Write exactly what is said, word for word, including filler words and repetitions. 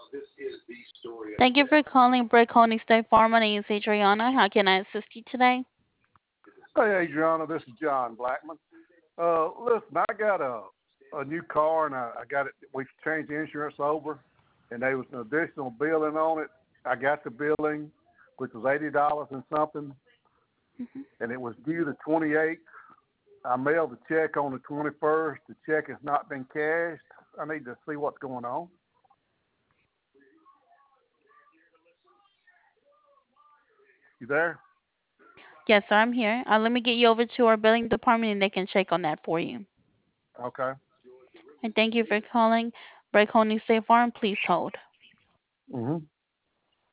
Thank you for calling Brick Holding State Farm. My name is Adriana. How can I assist you today? Hey, Adriana, this is John Blackman. Uh, listen, I got a a new car and I, I got it. We changed the insurance over, and there was an additional billing on it. I got the billing, which was eighty dollars and something, Hmm. and it was due the twenty eighth. I mailed the check on the twenty first. The check has not been cashed. I need to see what's going on. You there? Yes, sir, I'm here. Uh, let me get you over to our billing department and they can check on that for you. Okay. And thank you for calling Brick Holding State Farm. Please hold. Mhm.